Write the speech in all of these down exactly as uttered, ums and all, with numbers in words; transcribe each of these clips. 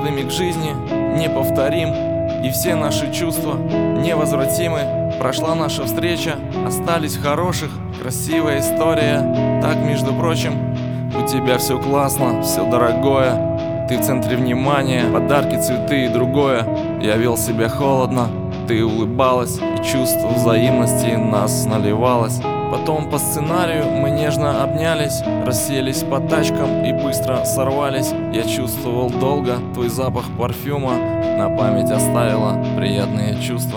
Каждый миг жизни неповторим, и все наши чувства невозвратимы. Прошла наша встреча, остались в хороших, красивая история. Так, между прочим, у тебя все классно, все дорогое. Ты в центре внимания, подарки, цветы и другое. Я вел себя холодно, ты улыбалась, и чувство взаимности нас наливалось. Потом по сценарию мы нежно обнялись, расселись по тачкам и быстро сорвались. Я чувствовал долго твой запах парфюма, на память оставила приятные чувства.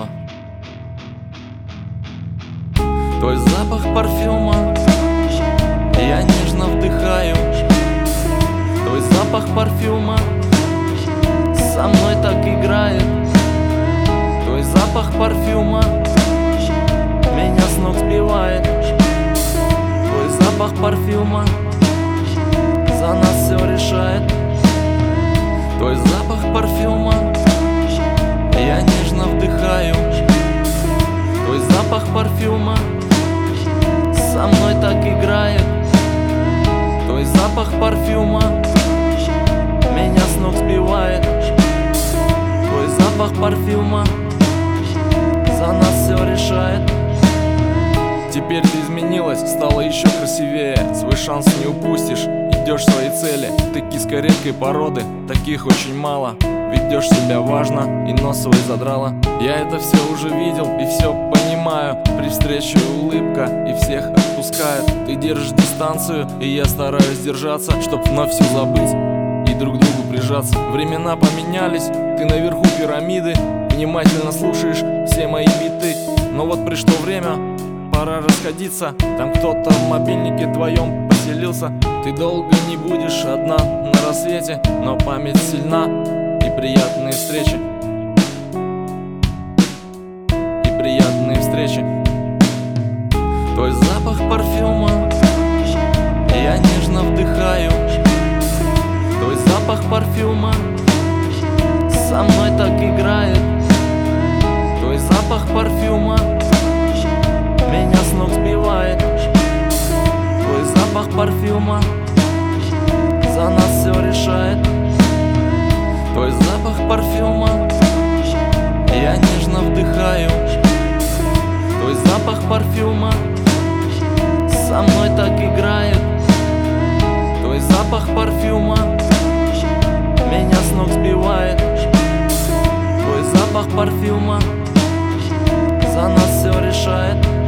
Твой запах парфюма я нежно вдыхаю. Твой запах парфюма со мной так играет. Твой запах парфюма меня с ног сбивает. Твой запах парфюма за нас все решает. Твой запах парфюма я нежно вдыхаю. Твой запах парфюма со мной так играет. Твой запах парфюма меня с ног сбивает. Твой запах парфюма за нас все решает. Теперь ты изменилась, стала еще красивее. Свой шанс не упустишь, идешь к своей цели. Ты киска редкой породы, таких очень мало. Ведешь себя важно и нос свой задрала. Я это все уже видел и все понимаю. При встрече улыбка и всех отпускает. Ты держишь дистанцию, и я стараюсь держаться, чтоб вновь все забыть и друг к другу прижаться. Времена поменялись, ты наверху пирамиды. Внимательно слушаешь все мои биты. Но вот пришло время, пора расходиться. Там кто-то в мобильнике твоем поселился. Ты долго не будешь одна на рассвете, но память сильна и приятные встречи. И приятные встречи. Твой запах парфюма я нежно вдыхаю. Твой запах парфюма со мной так играет. Твой запах парфюма меня с ног сбивает. Твой запах парфюма за нас все решает. Твой запах парфюма я нежно вдыхаю. Твой запах парфюма со мной так играет. Твой запах парфюма меня с ног сбивает. Твой запах парфюма за нас все решает.